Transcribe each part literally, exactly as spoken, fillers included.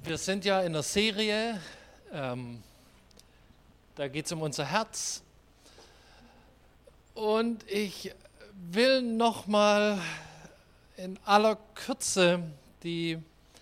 Wir sind ja in einer Serie, ähm, da geht es um unser Herz. Und ich will nochmal in aller Kürze die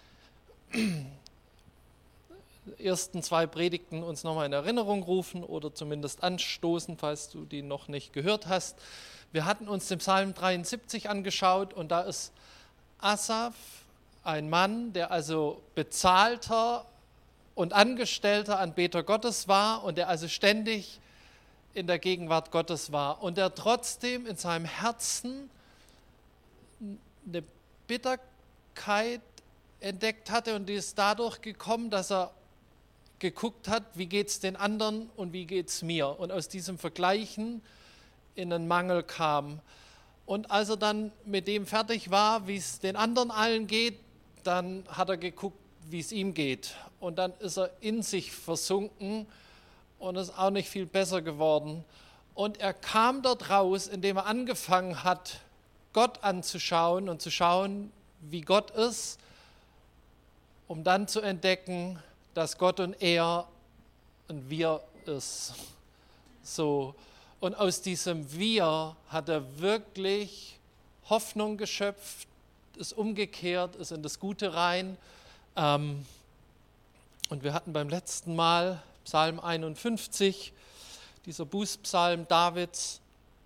ersten zwei Predigten uns nochmal in Erinnerung rufen oder zumindest anstoßen, falls du die noch nicht gehört hast. Wir hatten uns den Psalm dreiundsiebzig angeschaut und da ist Asaf, ein Mann, der also bezahlter und angestellter Anbeter Gottes war und der also ständig in der Gegenwart Gottes war und der trotzdem in seinem Herzen eine Bitterkeit entdeckt hatte und die ist dadurch gekommen, dass er geguckt hat, wie geht es den anderen und wie geht es mir. Und aus diesem Vergleichen in einen Mangel kam. Und als er dann mit dem fertig war, wie es den anderen allen geht, dann hat er geguckt, wie es ihm geht. Und dann ist er in sich versunken und ist auch nicht viel besser geworden. Und er kam dort raus, indem er angefangen hat, Gott anzuschauen und zu schauen, wie Gott ist, um dann zu entdecken, dass Gott und er ein Wir ist. So. Und aus diesem Wir hat er wirklich Hoffnung geschöpft, ist umgekehrt, ist in das Gute rein. Und wir hatten beim letzten Mal Psalm einundfünfzig, dieser Bußpsalm Davids.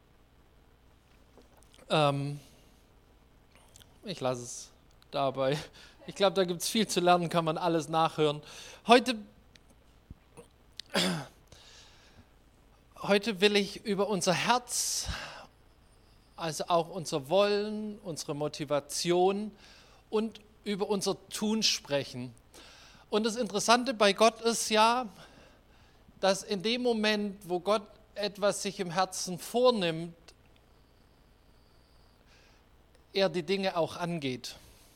Ich lasse es dabei. Ich glaube, da gibt es viel zu lernen, kann man alles nachhören. Heute, heute will ich über unser Herz, also auch unser Wollen, unsere Motivation und über unser Tun sprechen. Und das Interessante bei Gott ist ja, dass in dem Moment, wo Gott etwas sich im Herzen vornimmt, er die Dinge auch angeht.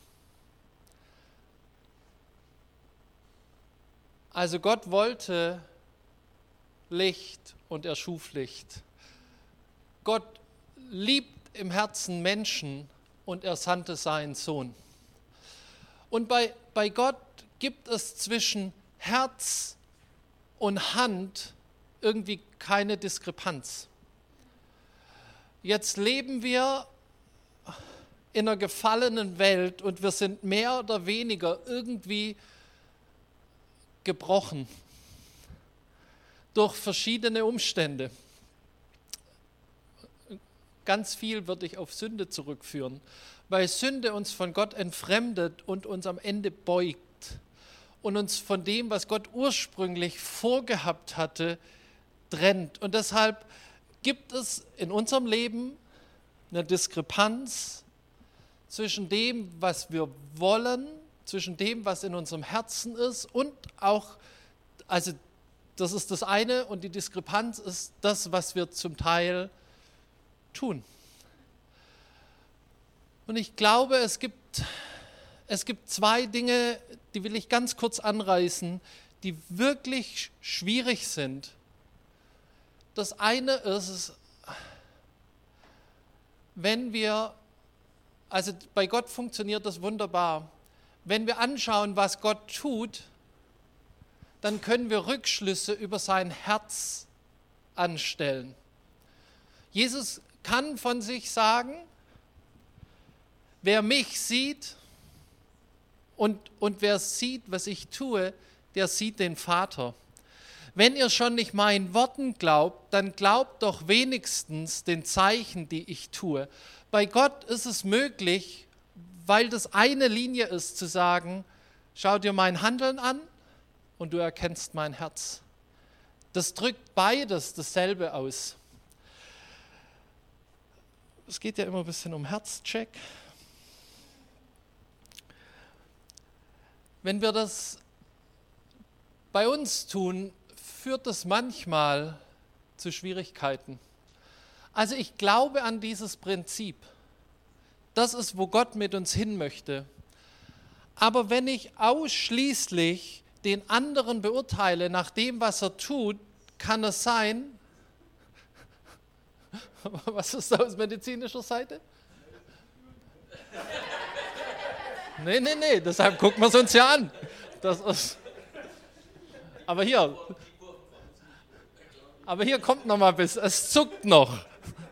Also Gott wollte Licht und er schuf Licht. Gott liebt im Herzen Menschen und er sandte seinen Sohn. Und bei, bei Gott gibt es zwischen Herz und Hand irgendwie keine Diskrepanz. Jetzt leben wir in einer gefallenen Welt und wir sind mehr oder weniger irgendwie gebrochen durch verschiedene Umstände. Ganz viel würde ich auf Sünde zurückführen, weil Sünde uns von Gott entfremdet und uns am Ende beugt und uns von dem, was Gott ursprünglich vorgehabt hatte, trennt. Und deshalb gibt es in unserem Leben eine Diskrepanz zwischen dem, was wir wollen, zwischen dem, was in unserem Herzen ist und auch, also das ist das eine und die Diskrepanz ist das, was wir zum Teil tun. Und ich glaube, es gibt, es gibt zwei Dinge, die will ich ganz kurz anreißen, die wirklich schwierig sind. Das eine ist, wenn wir, also bei Gott funktioniert das wunderbar, wenn wir anschauen, was Gott tut, dann können wir Rückschlüsse über sein Herz anstellen. Jesus kann von sich sagen, wer mich sieht und, und wer sieht, was ich tue, der sieht den Vater. Wenn ihr schon nicht meinen Worten glaubt, dann glaubt doch wenigstens den Zeichen, die ich tue. Bei Gott ist es möglich, weil das eine Linie ist, zu sagen, schau dir mein Handeln an und du erkennst mein Herz. Das drückt beides dasselbe aus. Es geht ja immer ein bisschen um Herzcheck. Wenn wir das bei uns tun, führt das manchmal zu Schwierigkeiten. Also ich glaube an dieses Prinzip. Das ist, wo Gott mit uns hin möchte. Aber wenn ich ausschließlich den anderen beurteile nach dem, was er tut, kann es sein, was ist da aus medizinischer Seite? Nee, nee, nee, deshalb gucken wir es uns ja an. Das ist. Aber hier. Aber hier kommt noch mal bis. Es zuckt noch.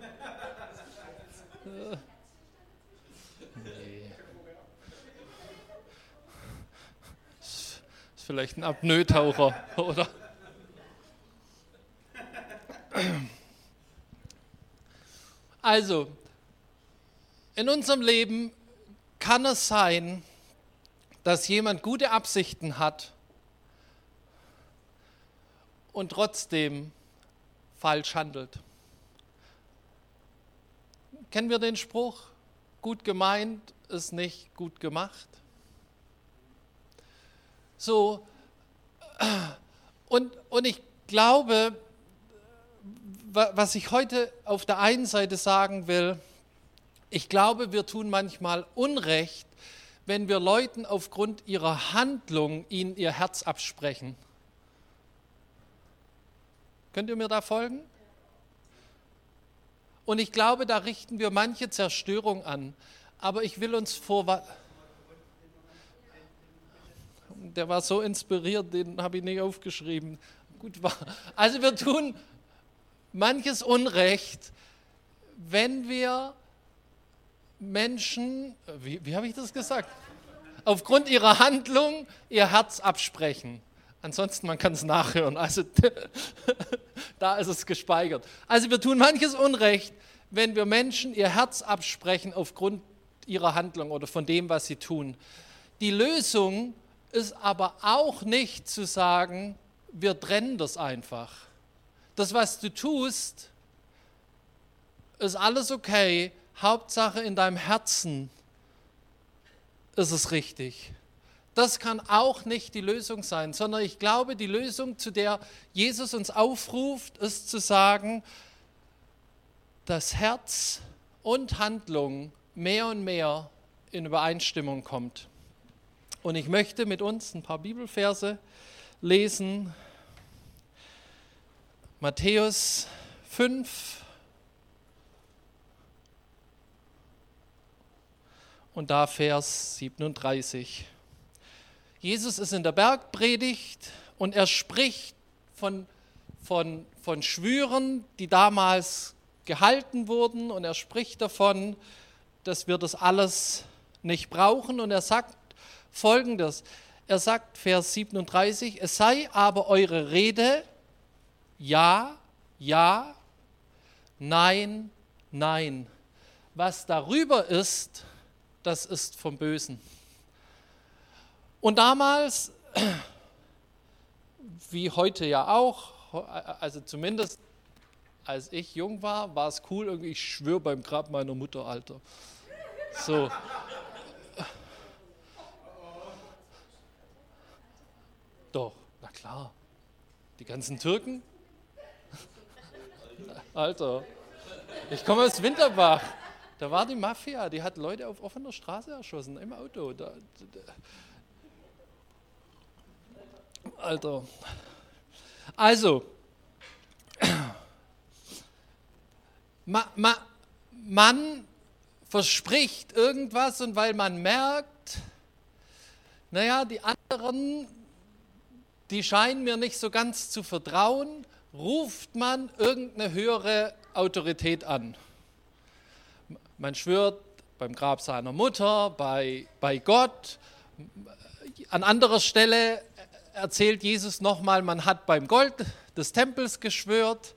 Nee. Ist vielleicht ein Apnoe-Taucher, oder? Also, in unserem Leben kann es sein, dass jemand gute Absichten hat und trotzdem falsch handelt. Kennen wir den Spruch, gut gemeint ist nicht gut gemacht? So, und, und ich glaube, was ich heute auf der einen Seite sagen will, ich glaube, wir tun manchmal Unrecht, wenn wir Leuten aufgrund ihrer Handlung ihnen ihr Herz absprechen. Könnt ihr mir da folgen? Und ich glaube, da richten wir manche Zerstörung an. Aber ich will uns vor... Der war so inspiriert, den habe ich nicht aufgeschrieben. Gut war. Also wir tun manches Unrecht, wenn wir Menschen, wie, wie habe ich das gesagt? Aufgrund ihrer Handlung ihr Herz absprechen. Ansonsten, man kann es nachhören, also da ist es gespeichert. Also wir tun manches Unrecht, wenn wir Menschen ihr Herz absprechen aufgrund ihrer Handlung oder von dem, was sie tun. Die Lösung ist aber auch nicht zu sagen, wir trennen das einfach. Das, was du tust, ist alles okay. Hauptsache in deinem Herzen ist es richtig. Das kann auch nicht die Lösung sein, sondern ich glaube, die Lösung, zu der Jesus uns aufruft, ist zu sagen, dass Herz und Handlung mehr und mehr in Übereinstimmung kommt. Und ich möchte mit uns ein paar Bibelverse lesen. Matthäus fünf. Und da Vers siebenunddreißig. Jesus ist in der Bergpredigt und er spricht von, von, von Schwüren, die damals gehalten wurden. Und er spricht davon, dass wir das alles nicht brauchen. Und er sagt Folgendes. Er sagt, Vers siebenunddreißig, es sei aber eure Rede ja, ja, nein, nein. Was darüber ist, das ist vom Bösen. Und damals, wie heute ja auch, also zumindest als ich jung war, war es cool, irgendwie, ich schwöre beim Grab meiner Mutter, Alter. So. Doch, na klar. Die ganzen Türken? Alter, ich komme aus Winterbach. Da war die Mafia, die hat Leute auf offener Straße erschossen, im Auto. Da, da. Alter. Also, ma, ma, man verspricht irgendwas und weil man merkt, naja, die anderen, die scheinen mir nicht so ganz zu vertrauen, ruft man irgendeine höhere Autorität an. Man schwört beim Grab seiner Mutter, bei, bei Gott. An anderer Stelle erzählt Jesus nochmal, man hat beim Gold des Tempels geschwört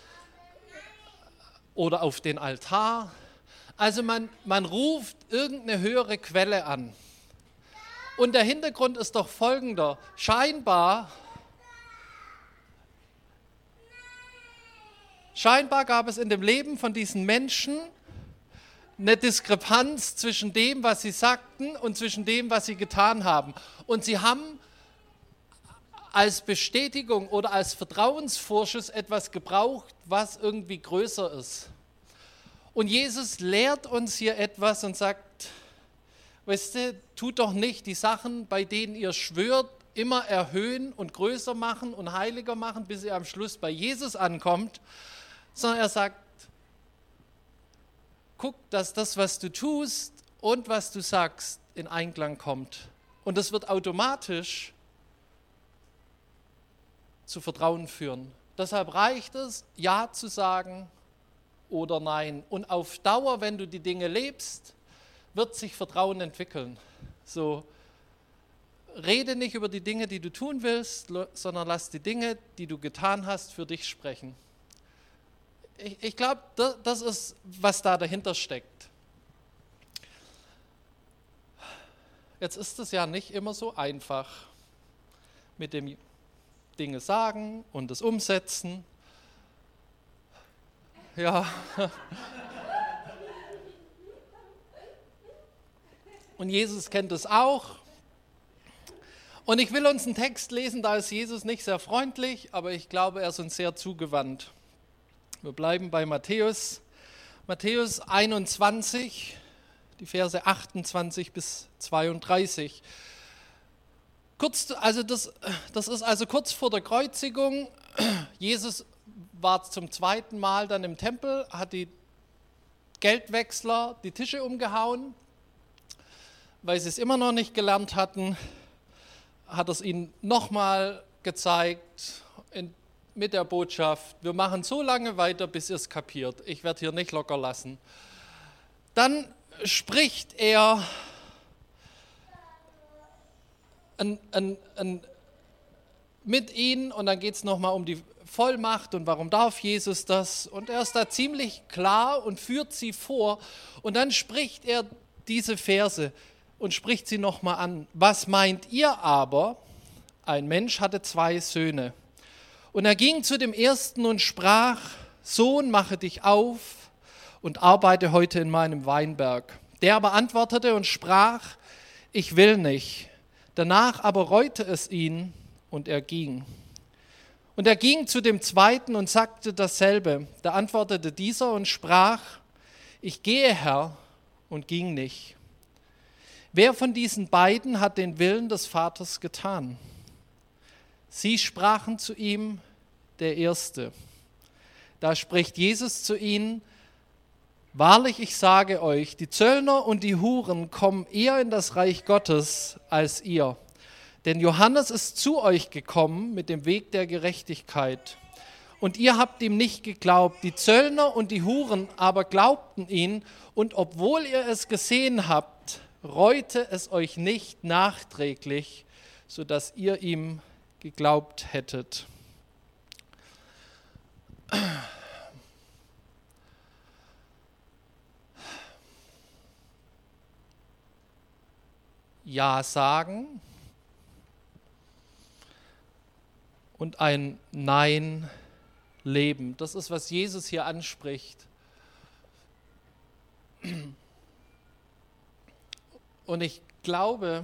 oder auf den Altar. Also man, man ruft irgendeine höhere Quelle an. Und der Hintergrund ist doch folgender. Scheinbar, scheinbar gab es in dem Leben von diesen Menschen eine Diskrepanz zwischen dem, was sie sagten und zwischen dem, was sie getan haben. Und sie haben als Bestätigung oder als Vertrauensvorschuss etwas gebraucht, was irgendwie größer ist. Und Jesus lehrt uns hier etwas und sagt, weißt du, tut doch nicht die Sachen, bei denen ihr schwört, immer erhöhen und größer machen und heiliger machen, bis ihr am Schluss bei Jesus ankommt, sondern er sagt, guck, dass das, was du tust und was du sagst, in Einklang kommt. Und das wird automatisch zu Vertrauen führen. Deshalb reicht es, Ja zu sagen oder Nein. Und auf Dauer, wenn du die Dinge lebst, wird sich Vertrauen entwickeln. So, rede nicht über die Dinge, die du tun willst, sondern lass die Dinge, die du getan hast, für dich sprechen. Ich, ich glaube, das, das ist, was da dahinter steckt. Jetzt ist es ja nicht immer so einfach mit dem Dinge sagen und das Umsetzen. Ja. Und Jesus kennt es auch. Und ich will uns einen Text lesen, da ist Jesus nicht sehr freundlich, aber ich glaube, er ist uns sehr zugewandt. Wir bleiben bei Matthäus. Matthäus einundzwanzig, die Verse achtundzwanzig bis zweiunddreißig. Kurz, also das, das ist also kurz vor der Kreuzigung. Jesus war zum zweiten Mal dann im Tempel, hat die Geldwechsler die Tische umgehauen, weil sie es immer noch nicht gelernt hatten, hat er es ihnen nochmal gezeigt in, mit der Botschaft, wir machen so lange weiter, bis ihr es kapiert. Ich werde hier nicht locker lassen. Dann spricht er Ein, ein, ein, mit ihnen und dann geht es nochmal um die Vollmacht und warum darf Jesus das. Und er ist da ziemlich klar und führt sie vor und dann spricht er diese Verse und spricht sie nochmal an. Was meint ihr aber? Ein Mensch hatte zwei Söhne. Und er ging zu dem ersten und sprach, Sohn, mache dich auf und arbeite heute in meinem Weinberg. Der aber antwortete und sprach, ich will nicht. Danach aber reute es ihn und er ging. Und er ging zu dem zweiten und sagte dasselbe. Da antwortete dieser und sprach, ich gehe, Herr, und ging nicht. Wer von diesen beiden hat den Willen des Vaters getan? Sie sprachen zu ihm, der Erste. Da spricht Jesus zu ihnen, wahrlich, ich sage euch, die Zöllner und die Huren kommen eher in das Reich Gottes als ihr. Denn Johannes ist zu euch gekommen mit dem Weg der Gerechtigkeit. Und ihr habt ihm nicht geglaubt. Die Zöllner und die Huren aber glaubten ihn. Und obwohl ihr es gesehen habt, reute es euch nicht nachträglich, sodass ihr ihm geglaubt hättet. Ja sagen und ein Nein leben. Das ist, was Jesus hier anspricht. Und ich glaube,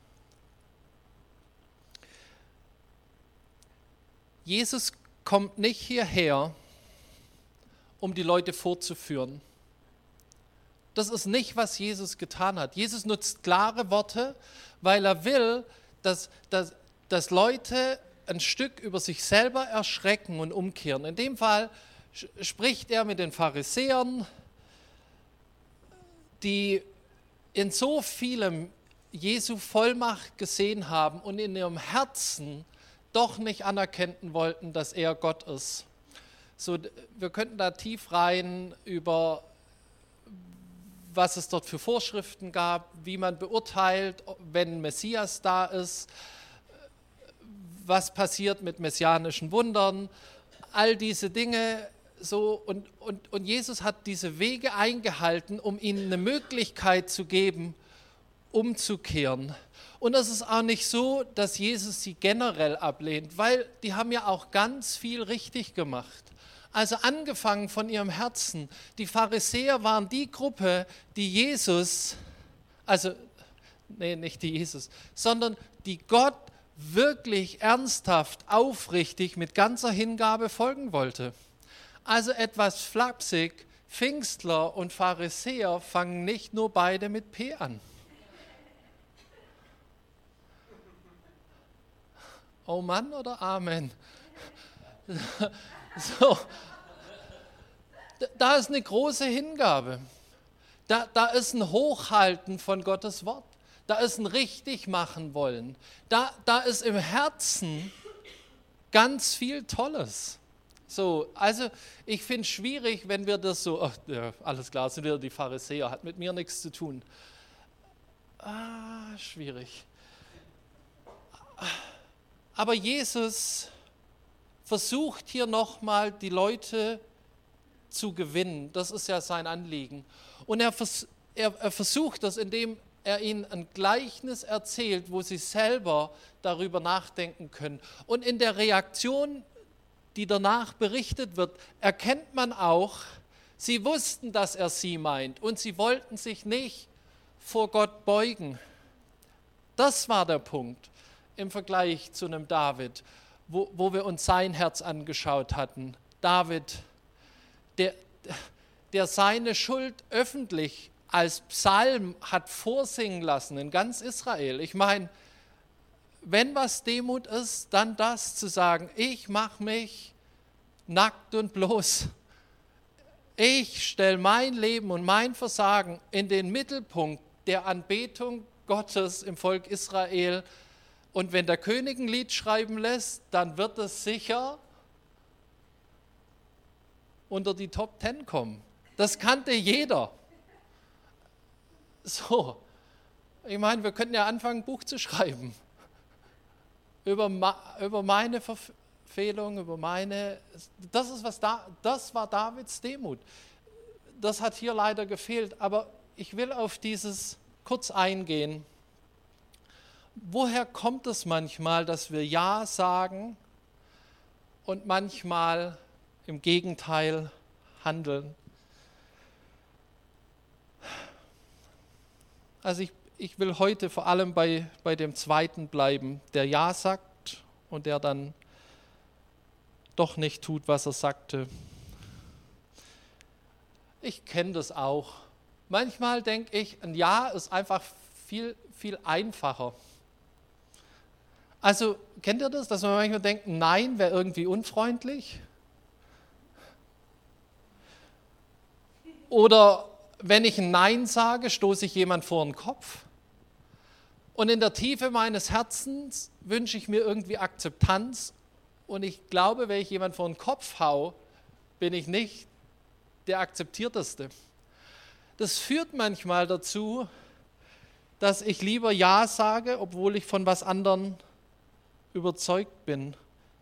Jesus kommt nicht hierher, um die Leute vorzuführen. Das ist nicht, was Jesus getan hat. Jesus nutzt klare Worte, weil er will, dass, dass, dass Leute ein Stück über sich selber erschrecken und umkehren. In dem Fall spricht er mit den Pharisäern, die in so vielem Jesu Vollmacht gesehen haben und in ihrem Herzen doch nicht anerkennen wollten, dass er Gott ist. So, wir könnten da tief rein über was es dort für Vorschriften gab, wie man beurteilt, wenn Messias da ist, was passiert mit messianischen Wundern, all diese Dinge. So, und, und, und Jesus hat diese Wege eingehalten, um ihnen eine Möglichkeit zu geben, umzukehren. Und es ist auch nicht so, dass Jesus sie generell ablehnt, weil die haben ja auch ganz viel richtig gemacht. Also angefangen von ihrem Herzen. Die Pharisäer waren die Gruppe, die Jesus, also, nee, nicht die Jesus, sondern die Gott wirklich ernsthaft, aufrichtig, mit ganzer Hingabe folgen wollte. Also etwas flapsig, Pfingstler und Pharisäer fangen nicht nur beide mit P an. Oh Mann oder Amen? So, da ist eine große Hingabe. Da, da ist ein Hochhalten von Gottes Wort. Da ist ein richtig machen wollen. Da, da ist im Herzen ganz viel Tolles. So, also ich finde es schwierig, wenn wir das so, ach, ja, alles klar, sind wieder die Pharisäer, hat mit mir nichts zu tun. Ah, schwierig. Aber Jesus versucht hier nochmal die Leute zu gewinnen. Das ist ja sein Anliegen. Und er, vers- er, er versucht das, indem er ihnen ein Gleichnis erzählt, wo sie selber darüber nachdenken können. Und in der Reaktion, die danach berichtet wird, erkennt man auch, sie wussten, dass er sie meint und sie wollten sich nicht vor Gott beugen. Das war der Punkt im Vergleich zu einem David, wo, wo wir uns sein Herz angeschaut hatten. David, der, der seine Schuld öffentlich als Psalm hat vorsingen lassen in ganz Israel. Ich meine, wenn was Demut ist, dann das zu sagen, ich mache mich nackt und bloß. Ich stelle mein Leben und mein Versagen in den Mittelpunkt der Anbetung Gottes im Volk Israel. Und wenn der König ein Lied schreiben lässt, dann wird es sicher unter die Top Ten kommen. Das kannte jeder. So, ich meine, wir könnten ja anfangen, ein Buch zu schreiben. Über, über meine Verfehlung, über meine, das ist was da, das war Davids Demut. Das hat hier leider gefehlt, aber ich will auf dieses kurz eingehen. Woher kommt es manchmal, dass wir Ja sagen und manchmal im Gegenteil handeln? Also ich Ich will heute vor allem bei, bei dem Zweiten bleiben, der Ja sagt und der dann doch nicht tut, was er sagte. Ich kenne das auch. Manchmal denke ich, ein Ja ist einfach viel, viel einfacher. Also kennt ihr das, dass man manchmal denkt, Nein wäre irgendwie unfreundlich? Oder wenn ich ein Nein sage, stoße ich jemand vor den Kopf. Und in der Tiefe meines Herzens wünsche ich mir irgendwie Akzeptanz. Und ich glaube, wenn ich jemand vor den Kopf hau, bin ich nicht der Akzeptierteste. Das führt manchmal dazu, dass ich lieber Ja sage, obwohl ich von was anderem überzeugt bin.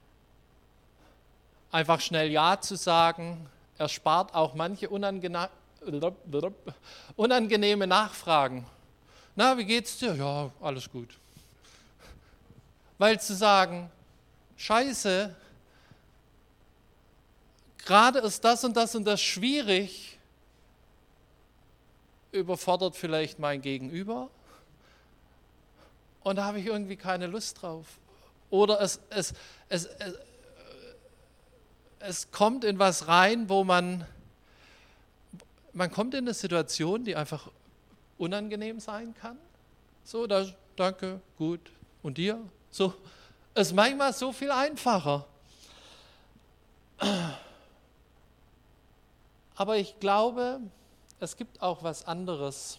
Einfach schnell Ja zu sagen, erspart auch manche unangena- unangenehme Nachfragen. Na, wie geht's dir? Ja, alles gut. Weil zu sagen, Scheiße, gerade ist das und das und das schwierig, überfordert vielleicht mein Gegenüber und da habe ich irgendwie keine Lust drauf. Oder es, es, es, es, es kommt in was rein, wo man, man kommt in eine Situation, die einfach unangenehm sein kann. So, das, danke, gut. Und dir? So, es ist manchmal so viel einfacher. Aber ich glaube, es gibt auch was anderes.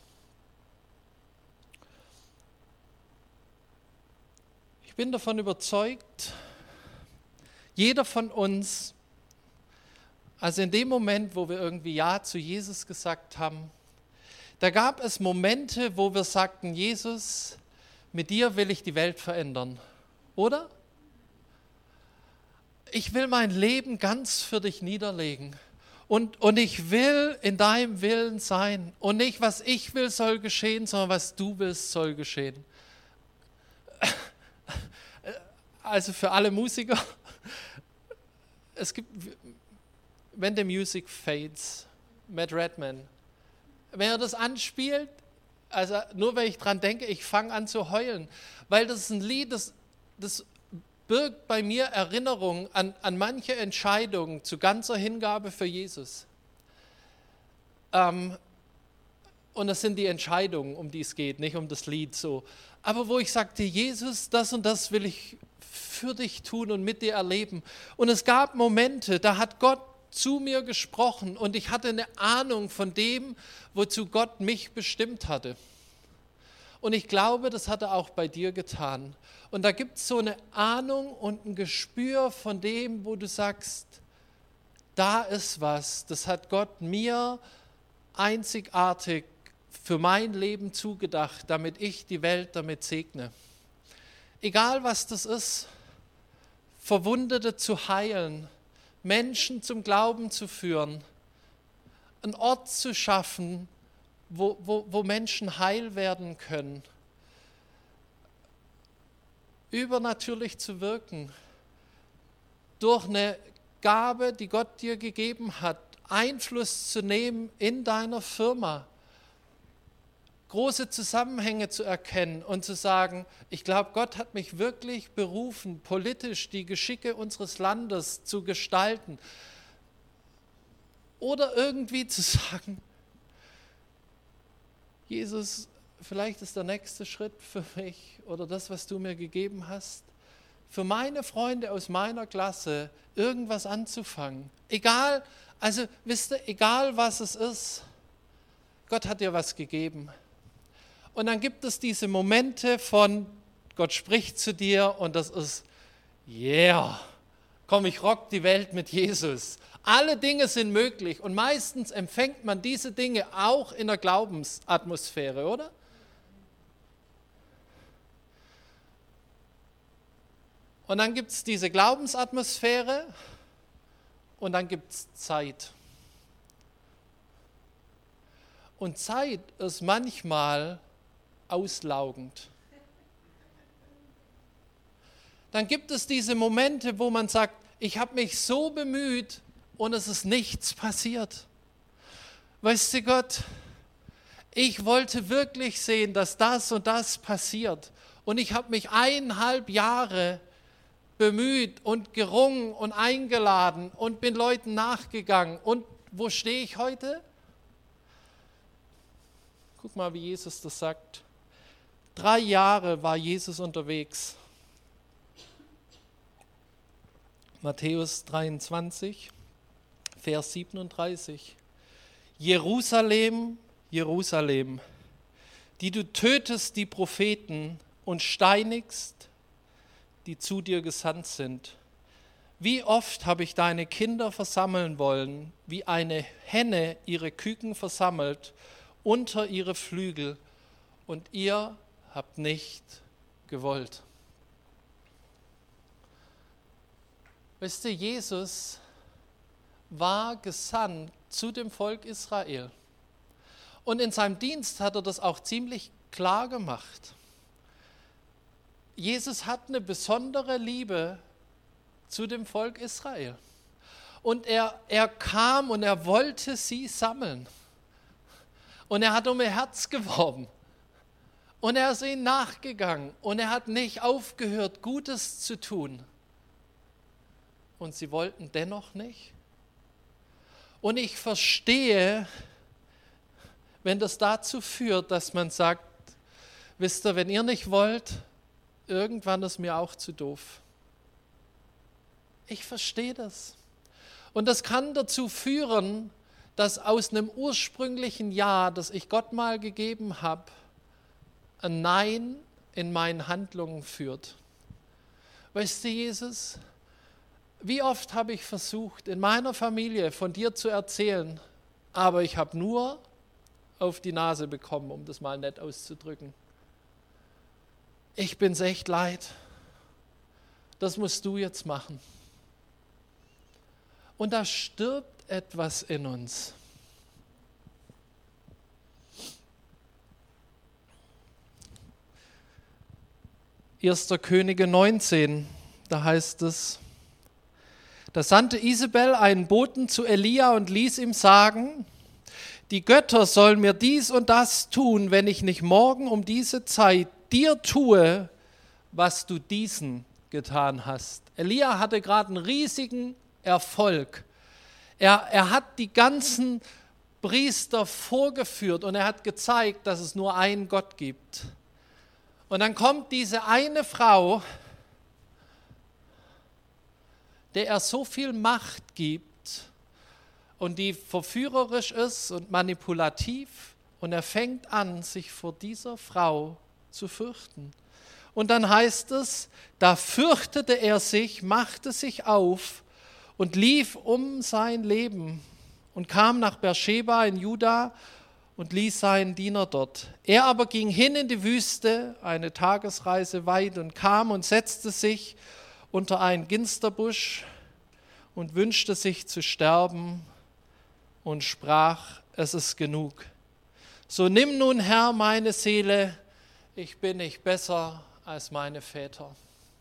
Ich bin davon überzeugt, jeder von uns, also in dem Moment, wo wir irgendwie Ja zu Jesus gesagt haben, da gab es Momente, wo wir sagten, Jesus, mit dir will ich die Welt verändern, oder? Ich will mein Leben ganz für dich niederlegen und, und ich will in deinem Willen sein und nicht, was ich will, soll geschehen, sondern was du willst, soll geschehen. Also für alle Musiker, es gibt, When the Music Fades, Matt Redman, wenn er das anspielt, also nur wenn ich dran denke, ich fange an zu heulen, weil das ist ein Lied, das, das birgt bei mir Erinnerungen an, an manche Entscheidungen zu ganzer Hingabe für Jesus. Ähm, und das sind die Entscheidungen, um die es geht, nicht um das Lied so. Aber wo ich sagte, Jesus, das und das will ich für dich tun und mit dir erleben. Und es gab Momente, da hat Gott zu mir gesprochen und ich hatte eine Ahnung von dem, wozu Gott mich bestimmt hatte. Und ich glaube, das hat er auch bei dir getan. Und da gibt es so eine Ahnung und ein Gespür von dem, wo du sagst, da ist was, das hat Gott mir einzigartig für mein Leben zugedacht, damit ich die Welt damit segne. Egal was das ist, Verwundete zu heilen, Menschen zum Glauben zu führen, einen Ort zu schaffen, wo, wo, wo Menschen heil werden können, übernatürlich zu wirken, durch eine Gabe, die Gott dir gegeben hat, Einfluss zu nehmen in deiner Firma, große Zusammenhänge zu erkennen und zu sagen, ich glaube, Gott hat mich wirklich berufen, politisch die Geschicke unseres Landes zu gestalten. Oder irgendwie zu sagen, Jesus, vielleicht ist der nächste Schritt für mich oder das, was du mir gegeben hast, für meine Freunde aus meiner Klasse irgendwas anzufangen. Egal, also wisst ihr, egal was es ist, Gott hat dir was gegeben. Und dann gibt es diese Momente von, Gott spricht zu dir und das ist, yeah, komm, ich rock die Welt mit Jesus. Alle Dinge sind möglich und meistens empfängt man diese Dinge auch in der Glaubensatmosphäre, oder? Und dann gibt es diese Glaubensatmosphäre und dann gibt es Zeit. Und Zeit ist manchmal auslaugend. Dann gibt es diese Momente, wo man sagt, ich habe mich so bemüht und es ist nichts passiert. Weißt du Gott, ich wollte wirklich sehen, dass das und das passiert. Und ich habe mich eineinhalb Jahre bemüht und gerungen und eingeladen und bin Leuten nachgegangen. Und wo stehe ich heute? Guck mal, wie Jesus das sagt. Drei Jahre war Jesus unterwegs. Matthäus dreiundzwanzig, Vers siebenunddreißig. Jerusalem, Jerusalem, die du tötest die Propheten und steinigst, die zu dir gesandt sind. Wie oft habe ich deine Kinder versammeln wollen, wie eine Henne ihre Küken versammelt unter ihre Flügel, und ihr habt nicht gewollt. Wisst ihr, Jesus war gesandt zu dem Volk Israel. Und in seinem Dienst hat er das auch ziemlich klar gemacht. Jesus hat eine besondere Liebe zu dem Volk Israel. Und er, er kam und er wollte sie sammeln. Und er hat um ihr Herz geworben. Und er ist ihnen nachgegangen. Und er hat nicht aufgehört, Gutes zu tun. Und sie wollten dennoch nicht. Und ich verstehe, wenn das dazu führt, dass man sagt, wisst ihr, wenn ihr nicht wollt, irgendwann ist mir auch zu doof. Ich verstehe das. Und das kann dazu führen, dass aus einem ursprünglichen Ja, das ich Gott mal gegeben habe, ein Nein in meinen Handlungen führt. Weißt du, Jesus, wie oft habe ich versucht, in meiner Familie von dir zu erzählen, aber ich habe nur auf die Nase bekommen, um das mal nett auszudrücken. Ich bin's echt leid. Das musst du jetzt machen. Und da stirbt etwas in uns. erster Könige neunzehn, da heißt es, da sandte Isabel einen Boten zu Elia und ließ ihm sagen, die Götter sollen mir dies und das tun, wenn ich nicht morgen um diese Zeit dir tue, was du diesen getan hast. Elia hatte gerade einen riesigen Erfolg. Er, er hat die ganzen Priester vorgeführt und er hat gezeigt, dass es nur einen Gott gibt. Und dann kommt diese eine Frau, der er so viel Macht gibt und die verführerisch ist und manipulativ, und er fängt an, sich vor dieser Frau zu fürchten. Und dann heißt es, da fürchtete er sich, machte sich auf und lief um sein Leben und kam nach Beersheba in Juda und ließ seinen Diener dort. Er aber ging hin in die Wüste, eine Tagesreise weit, und kam und setzte sich unter einen Ginsterbusch und wünschte sich zu sterben und sprach, es ist genug. So nimm nun, Herr, meine Seele, ich bin nicht besser als meine Väter.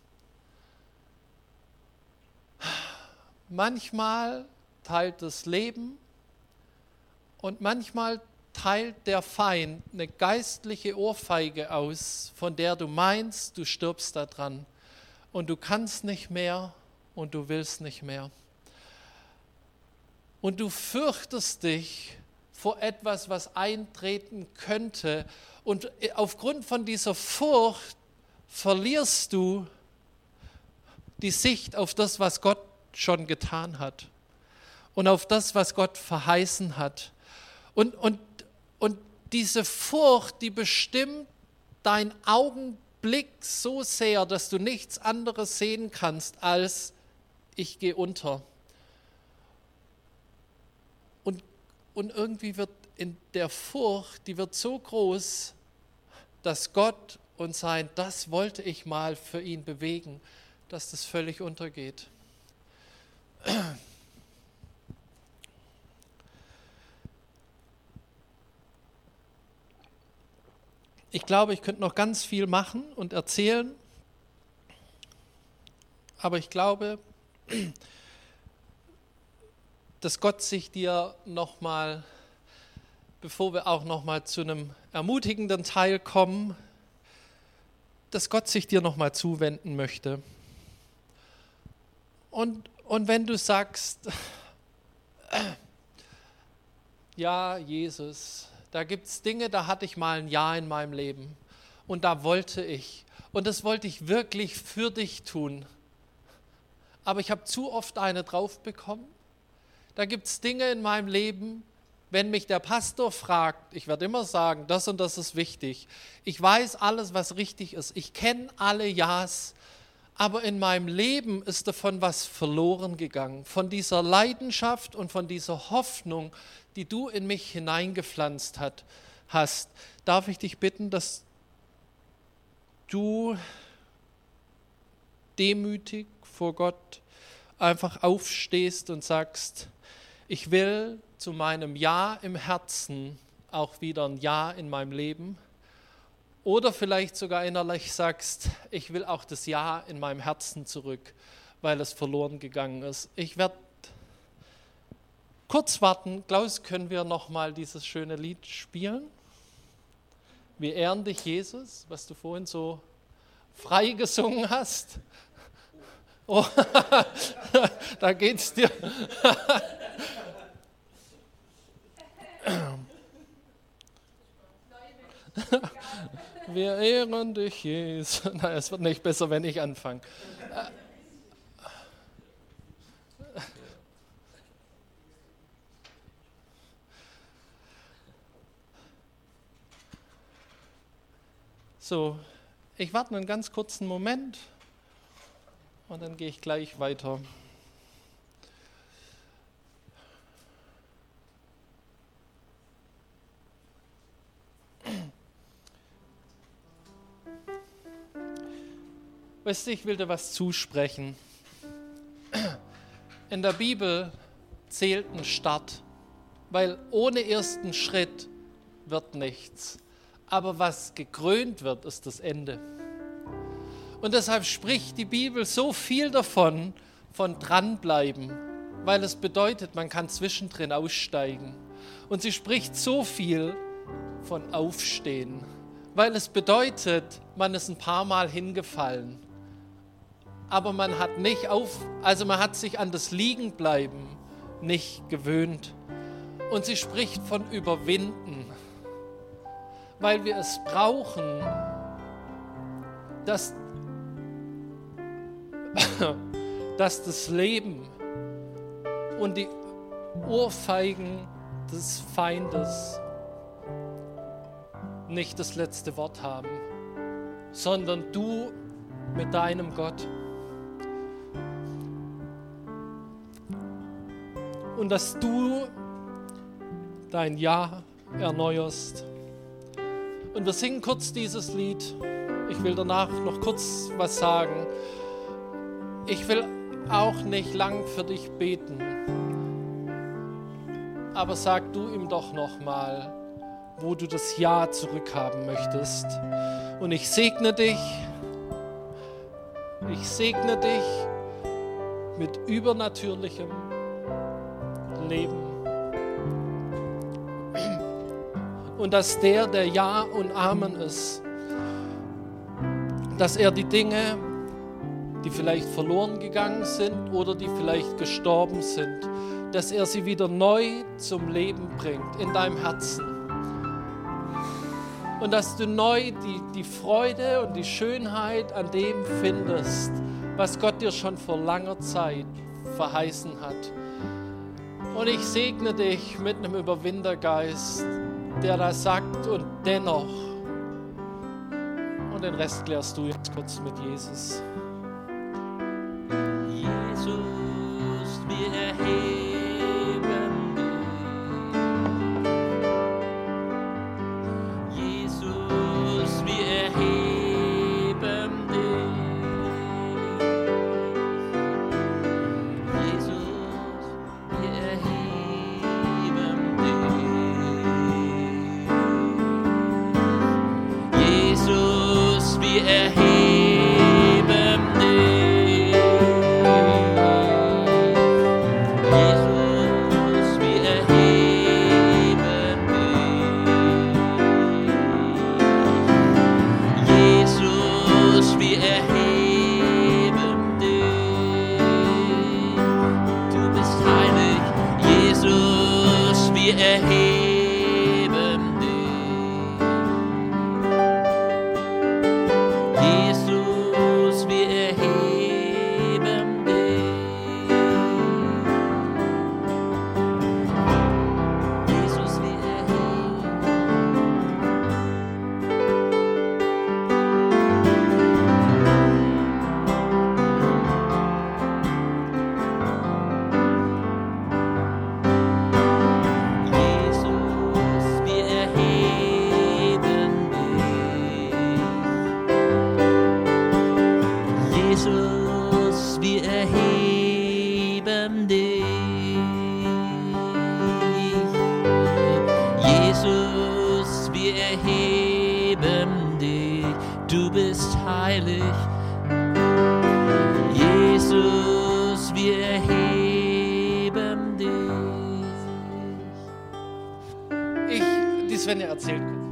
Manchmal teilt das Leben und manchmal teilt der Feind eine geistliche Ohrfeige aus, von der du meinst, du stirbst daran und du kannst nicht mehr und du willst nicht mehr. Und du fürchtest dich vor etwas, was eintreten könnte, und aufgrund von dieser Furcht verlierst du die Sicht auf das, was Gott schon getan hat und auf das, was Gott verheißen hat. Und, und, und diese Furcht, die bestimmt deinen Augenblick so sehr, dass du nichts anderes sehen kannst als ich gehe unter. Und, und irgendwie wird in der Furcht, die wird so groß, dass Gott und sein, das wollte ich mal für ihn bewegen, dass das völlig untergeht. Ich glaube, ich könnte noch ganz viel machen und erzählen, aber ich glaube, dass Gott sich dir nochmal, bevor wir auch nochmal zu einem ermutigenden Teil kommen, dass Gott sich dir nochmal zuwenden möchte. Und, und wenn du sagst, ja, Jesus, da gibt es Dinge, da hatte ich mal ein Ja in meinem Leben und da wollte ich, und das wollte ich wirklich für dich tun, aber ich habe zu oft eine drauf bekommen. Da gibt es Dinge in meinem Leben, wenn mich der Pastor fragt, ich werde immer sagen, das und das ist wichtig. Ich weiß alles, was richtig ist. Ich kenne alle Ja's, aber in meinem Leben ist davon was verloren gegangen. Von dieser Leidenschaft und von dieser Hoffnung, die du in mich hineingepflanzt hat, hast. Darf ich dich bitten, dass du demütig vor Gott einfach aufstehst und sagst, ich will zu meinem Ja im Herzen auch wieder ein Ja in meinem Leben. Oder vielleicht sogar innerlich sagst, ich will auch das Ja in meinem Herzen zurück, weil es verloren gegangen ist. Ich werde kurz warten. Klaus, können wir nochmal dieses schöne Lied spielen? Wir ehren dich, Jesus, was du vorhin so frei gesungen hast. Oh, da geht's dir. Wir ehren dich, Jesus. Nein, es wird nicht besser, wenn ich anfange. So, ich warte einen ganz kurzen Moment und dann gehe ich gleich weiter. Weißt du, ich will dir was zusprechen. In der Bibel zählt ein Start, weil ohne ersten Schritt wird nichts. Aber was gekrönt wird, ist das Ende. Und deshalb spricht die Bibel so viel davon, von dranbleiben, weil es bedeutet, man kann zwischendrin aussteigen. Und sie spricht so viel von Aufstehen, weil es bedeutet, man ist ein paar Mal hingefallen. Aber man hat nicht auf, also man hat sich an das Liegenbleiben nicht gewöhnt. Und sie spricht von Überwinden, weil wir es brauchen, dass, dass das Leben und die Ohrfeigen des Feindes nicht das letzte Wort haben. sondern du mit deinem Gott. Und dass du dein Ja erneuerst. Und wir singen kurz dieses Lied. Ich will danach noch kurz was sagen. Ich will auch nicht lang für dich beten. Aber sag du ihm doch nochmal, wo du das Ja zurückhaben möchtest. Und ich segne dich, ich segne dich mit übernatürlichem Leben. Und dass der, der Ja und Amen ist, dass er die Dinge, die vielleicht verloren gegangen sind oder die vielleicht gestorben sind, dass er sie wieder neu zum Leben bringt in deinem Herzen. Und dass du neu die, die Freude und die Schönheit an dem findest, was Gott dir schon vor langer Zeit verheißen hat. Und ich segne dich mit einem Überwindergeist, der da sagt und dennoch. Und den Rest klärst du jetzt kurz mit Jesus. Jesus, wir erheben dich. Jesus, wir erheben dich. Jesus, wir erheben dich. Jesus, wir erheben dich. Jesus, wir erheben dich. Jesus, wir erheben dich. Du bist heilig. Jesus, wir erheben dich. Jesus, wir erheben dich. Jesus, wir erheben. Jesus, wir erheben dich. Jesus, wir erheben dich. Jesus, wir erheben dich. Du bist heilig. Jesus, wir erheben dich. Ich, die Svenja erzählt kurz.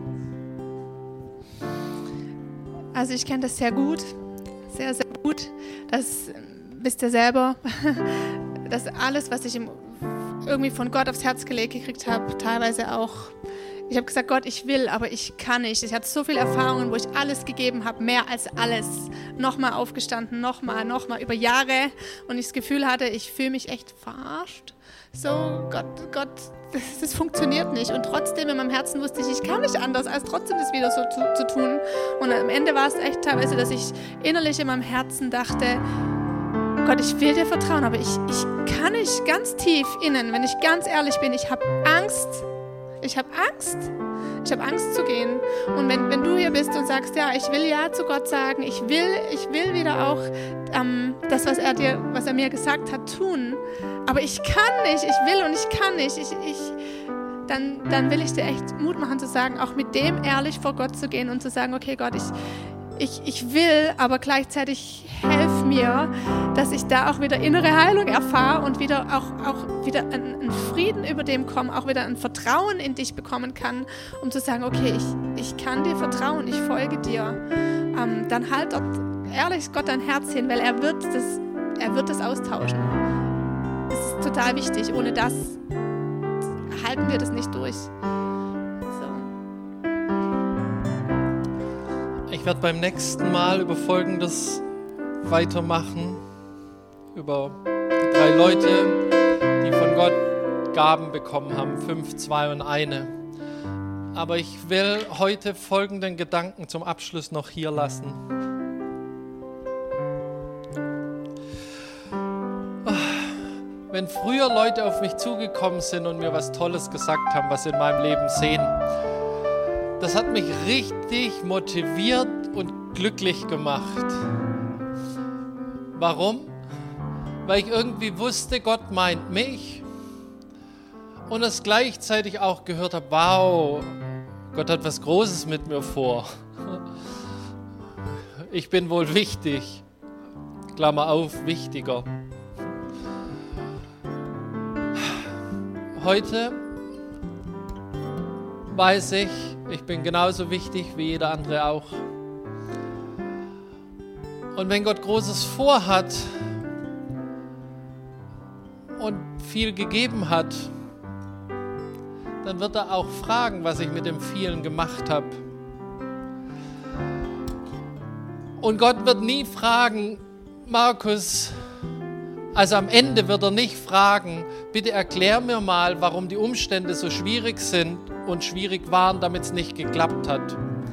Also ich kenne das sehr gut, sehr, sehr gut. Das wisst ihr selber, dass alles, was ich im, irgendwie von Gott aufs Herz gelegt gekriegt habe, teilweise auch, ich habe gesagt, Gott, ich will, aber ich kann nicht. Ich hatte so viele Erfahrungen, wo ich alles gegeben habe, mehr als alles. Nochmal aufgestanden, nochmal, nochmal, über Jahre. Und ich das Gefühl hatte, ich fühle mich echt verarscht. So, Gott, Gott, das, das funktioniert nicht. Und trotzdem in meinem Herzen wusste ich, ich kann nicht anders, als trotzdem das wieder so zu, zu tun. Und am Ende war es echt teilweise, dass ich innerlich in meinem Herzen dachte, Gott, ich will dir vertrauen, aber ich, ich kann nicht, ganz tief innen, wenn ich ganz ehrlich bin, ich habe Angst. Ich habe Angst. Ich habe Angst zu gehen. Und wenn, wenn du hier bist und sagst, ja, ich will Ja zu Gott sagen, ich will, ich will wieder auch ähm, das, was er dir, was er mir gesagt hat, tun. Aber ich kann nicht, ich will und ich kann nicht. Ich, ich, dann, dann will ich dir echt Mut machen zu sagen, auch mit dem ehrlich vor Gott zu gehen und zu sagen, okay Gott, ich, ich, ich will, aber gleichzeitig helf mir, dass ich da auch wieder innere Heilung erfahre und wieder auch, auch wieder einen, einen Frieden über dem komme, auch wieder ein Vertrauen in dich bekommen kann, um zu sagen, okay, ich, ich kann dir vertrauen, ich folge dir. Ähm, dann halt dort ehrlich Gott dein Herz hin, weil er wird das, er wird das austauschen. Das ist total wichtig. Ohne das halten wir das nicht durch. Ich werde beim nächsten Mal über Folgendes weitermachen. Über die drei Leute, die von Gott Gaben bekommen haben. Fünf, zwei und eine. Aber ich will heute folgenden Gedanken zum Abschluss noch hier lassen. Wenn früher Leute auf mich zugekommen sind und mir was Tolles gesagt haben, was sie in meinem Leben sehen, das hat mich richtig motiviert und glücklich gemacht. Warum? Weil ich irgendwie wusste, Gott meint mich und es gleichzeitig auch gehört habe, wow, Gott hat was Großes mit mir vor. Ich bin wohl wichtig. Klammer auf, wichtiger. Heute weiß ich, ich bin genauso wichtig wie jeder andere auch. Und wenn Gott Großes vorhat und viel gegeben hat, dann wird er auch fragen, was ich mit dem vielen gemacht habe. Und Gott wird nie fragen, Markus, also am Ende wird er nicht fragen, bitte erklär mir mal, warum die Umstände so schwierig sind und schwierig waren, damit es nicht geklappt hat.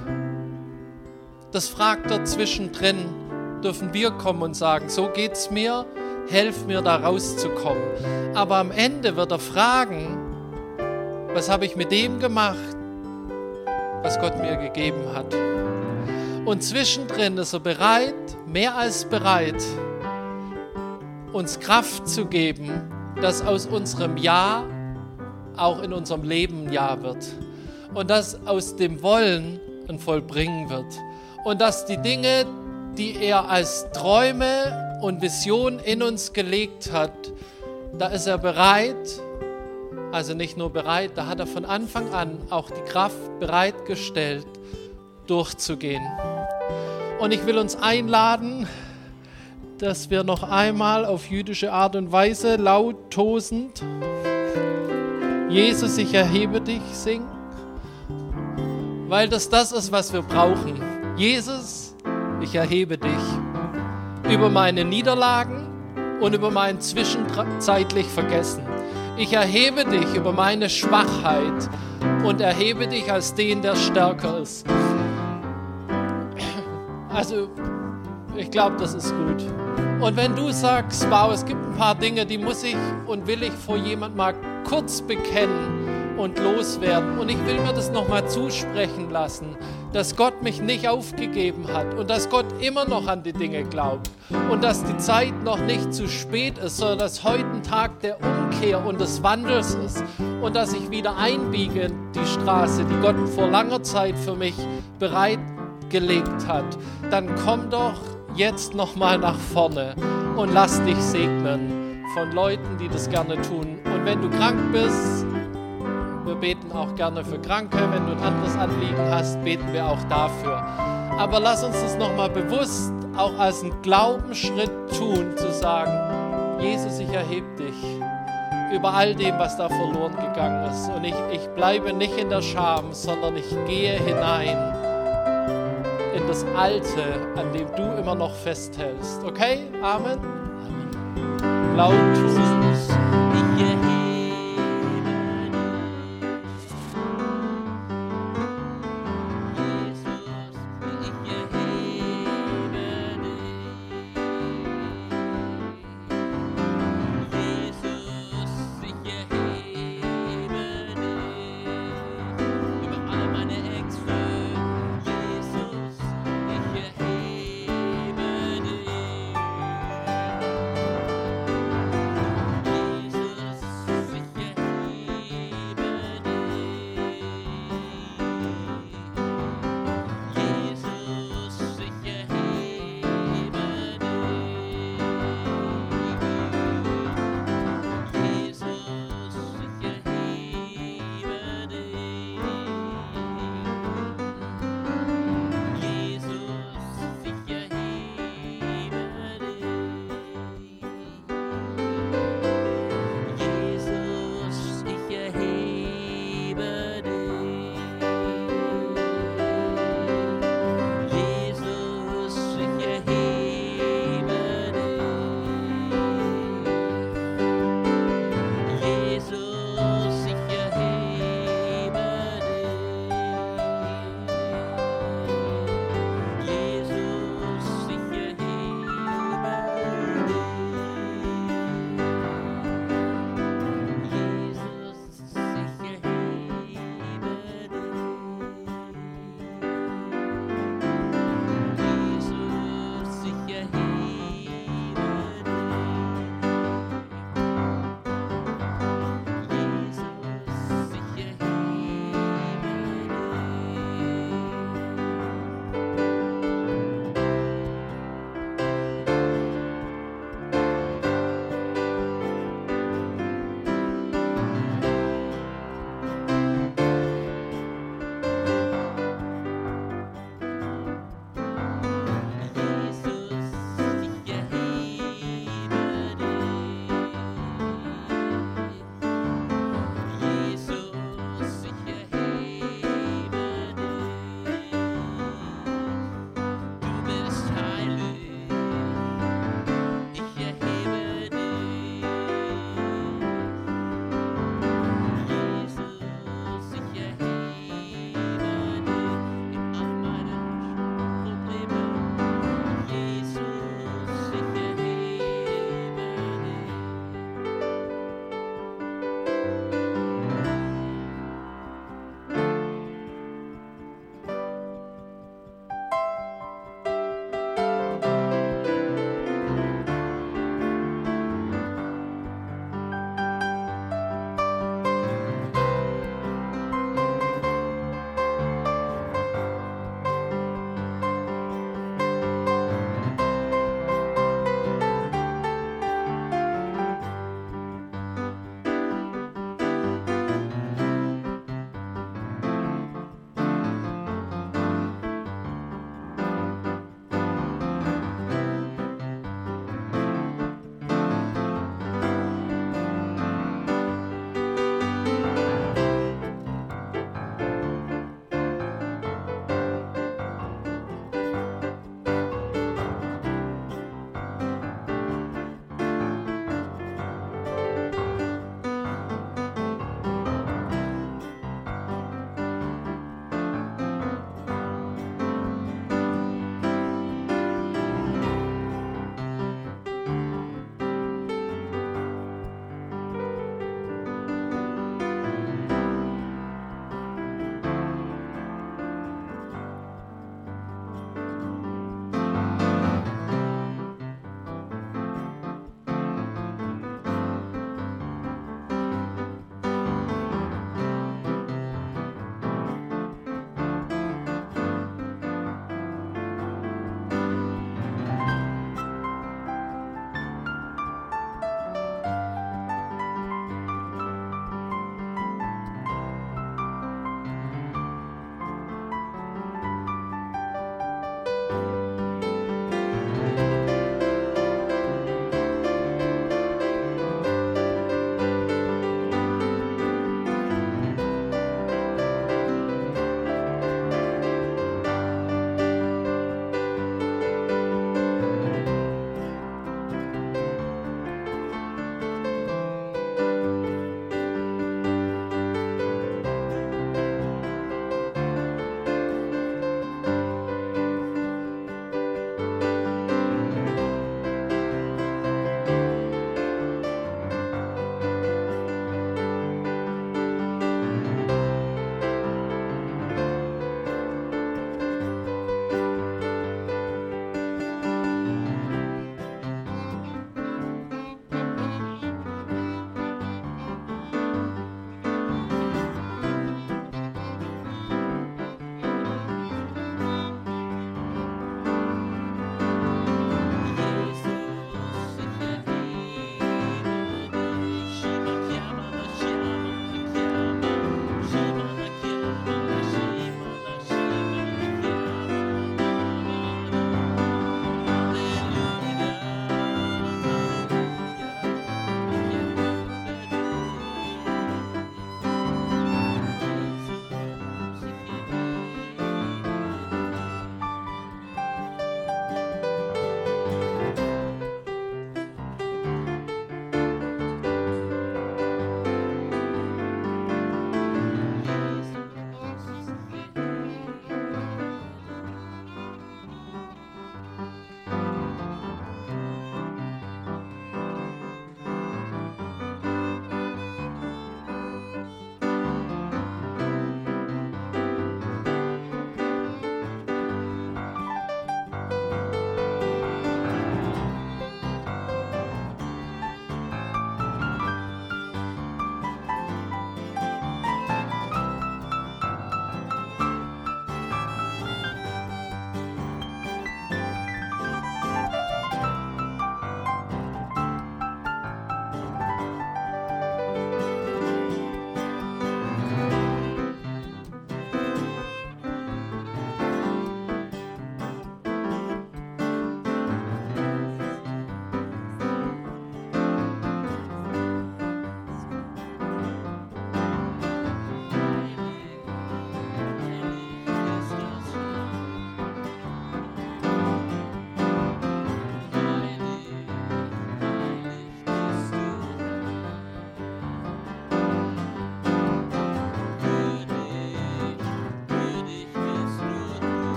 Das fragt er zwischendrin, dürfen wir kommen und sagen, so geht's mir, helf mir da rauszukommen. Aber am Ende wird er fragen, was habe ich mit dem gemacht, was Gott mir gegeben hat. Und zwischendrin ist er bereit, mehr als bereit, uns Kraft zu geben, dass aus unserem Ja auch in unserem Leben ein Ja wird. Und dass aus dem Wollen ein Vollbringen wird. Und dass die Dinge, die er als Träume und Visionen in uns gelegt hat, da ist er bereit, also nicht nur bereit, da hat er von Anfang an auch die Kraft bereitgestellt, durchzugehen. Und ich will uns einladen, dass wir noch einmal auf jüdische Art und Weise laut tosend Jesus, ich erhebe dich singen, weil das das ist, was wir brauchen. Jesus, ich erhebe dich über meine Niederlagen und über mein zwischenzeitlich Vergessen. Ich erhebe dich über meine Schwachheit und erhebe dich als den, der stärker ist. Also, ich glaube, das ist gut. Und wenn du sagst, wow, es gibt ein paar Dinge, die muss ich und will ich vor jemand mal kurz bekennen und loswerden. Und ich will mir das nochmal zusprechen lassen, dass Gott mich nicht aufgegeben hat und dass Gott immer noch an die Dinge glaubt und dass die Zeit noch nicht zu spät ist, sondern dass heute ein Tag der Umkehr und des Wandels ist und dass ich wieder einbiege in die Straße, die Gott vor langer Zeit für mich bereitgelegt hat. Dann komm doch jetzt nochmal nach vorne und lass dich segnen von Leuten, die das gerne tun. Und wenn du krank bist, wir beten auch gerne für Kranke. Wenn du ein anderes Anliegen hast, beten wir auch dafür. Aber lass uns das nochmal bewusst auch als einen Glaubensschritt tun, zu sagen, Jesus, ich erhebe dich über all dem, was da verloren gegangen ist. Und ich, ich bleibe nicht in der Scham, sondern ich gehe hinein in das Alte, an dem du immer noch festhältst. Okay? Amen? Amen. Laut Jesus, ich erhebe dich.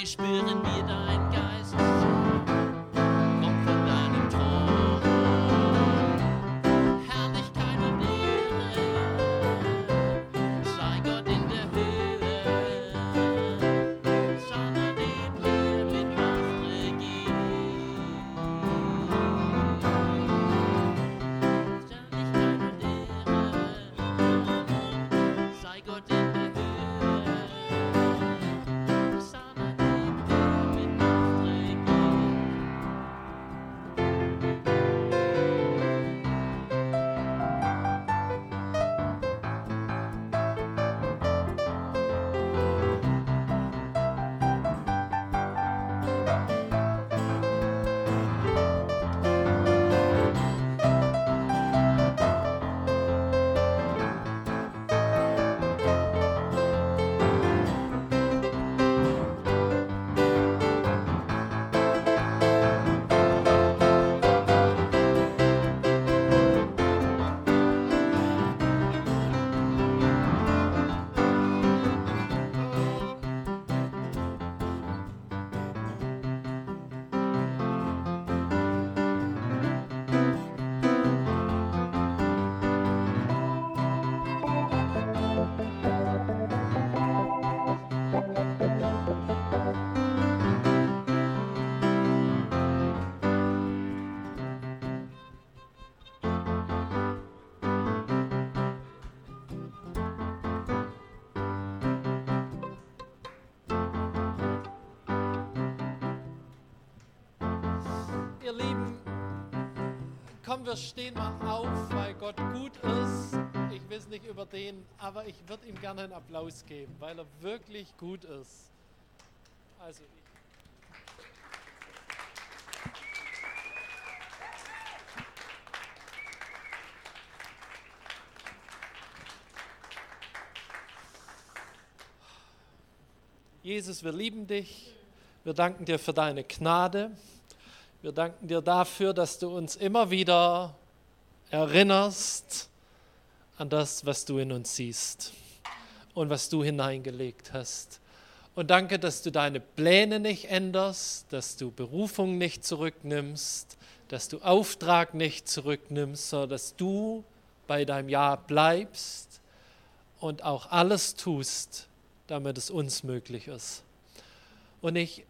spüren wir dein Geist. Kommt von deinem Thron. Herrlichkeit und Ehre. Sei Gott in der Höhe. Sonne dem Meer mit Macht regiert. Herrlichkeit und Ehre. Sei Gott in der Höhe. Ihr Lieben, komm, wir stehen mal auf, weil Gott gut ist. Ich will es nicht über den, aber ich würde ihm gerne einen Applaus geben, weil er wirklich gut ist. Also ich Jesus, wir lieben dich. Wir danken dir für deine Gnade. Wir danken dir dafür, dass du uns immer wieder erinnerst an das, was du in uns siehst und was du hineingelegt hast. Und danke, dass du deine Pläne nicht änderst, dass du Berufung nicht zurücknimmst, dass du Auftrag nicht zurücknimmst, sondern dass du bei deinem Ja bleibst und auch alles tust, damit es uns möglich ist. Und ich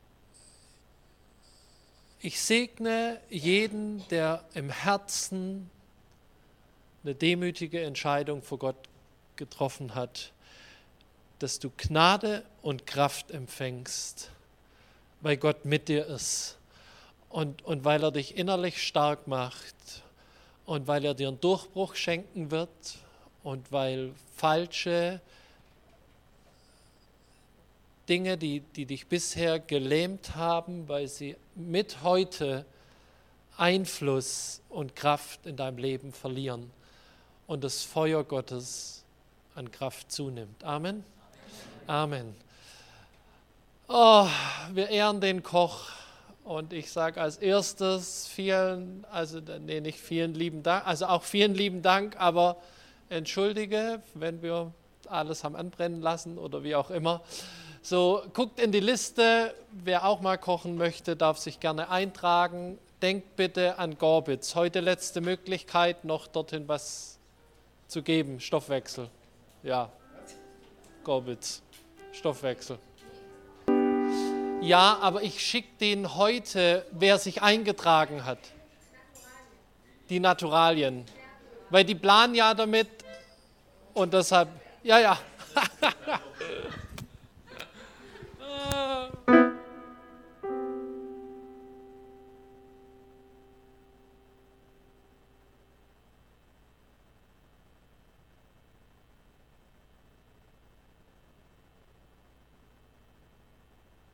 Ich segne jeden, der im Herzen eine demütige Entscheidung vor Gott getroffen hat, dass du Gnade und Kraft empfängst, weil Gott mit dir ist und, und weil er dich innerlich stark macht und weil er dir einen Durchbruch schenken wird und weil falsche Dinge, die, die dich bisher gelähmt haben, weil sie mit heute Einfluss und Kraft in deinem Leben verlieren und das Feuer Gottes an Kraft zunimmt. Amen. Amen. Oh, wir ehren den Koch und ich sage als erstes vielen, also nee, nicht vielen lieben Dank, also auch vielen lieben Dank, aber entschuldige, wenn wir alles haben anbrennen lassen oder wie auch immer. So, guckt in die Liste, wer auch mal kochen möchte, darf sich gerne eintragen. Denkt bitte an Gorbitz. Heute letzte Möglichkeit, noch dorthin was zu geben. Stoffwechsel. Ja, Gorbitz. Stoffwechsel. Ja, aber ich schicke den heute, wer sich eingetragen hat. Die Naturalien. Weil die planen ja damit und deshalb, ja, ja.